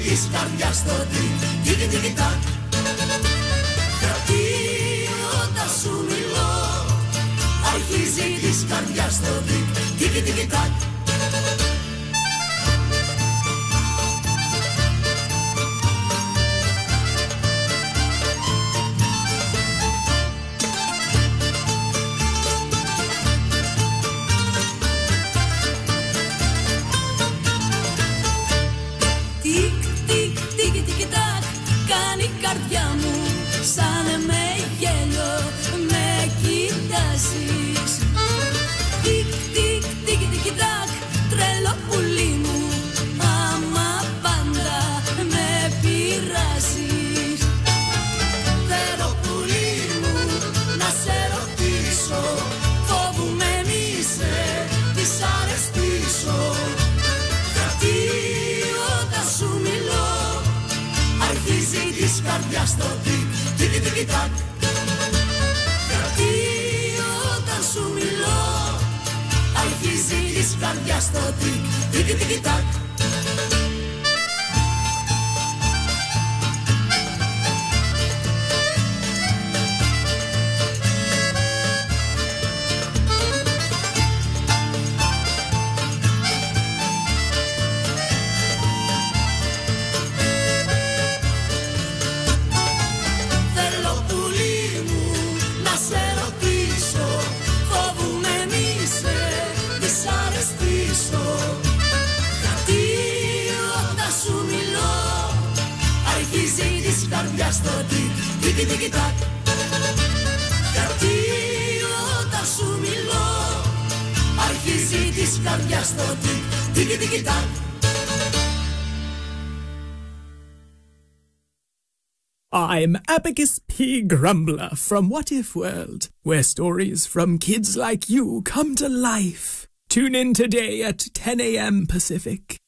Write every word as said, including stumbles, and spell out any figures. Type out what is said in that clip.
της καρδιάς στο τικ, τικ τικ τακ. Γιατί όταν σου μιλώ αρχίζει της καρδιάς στο τικ, τικ τικ τακ. Στο τικ, τικ τικ τακ. Γιατί όταν σου μιλώ αρχίζει της καρδιάς στο τικ, τικ τικ τακ. Στο τικ, τικ τικ τακ. Γιατί όταν σου μιλώ αρχίζει της καρδιάς στο τικ, τικ τικ τακ. I'm Abacus P. Grumbler from What If World, where stories from kids like you come to life. Tune in today at ten a.m. Pacific.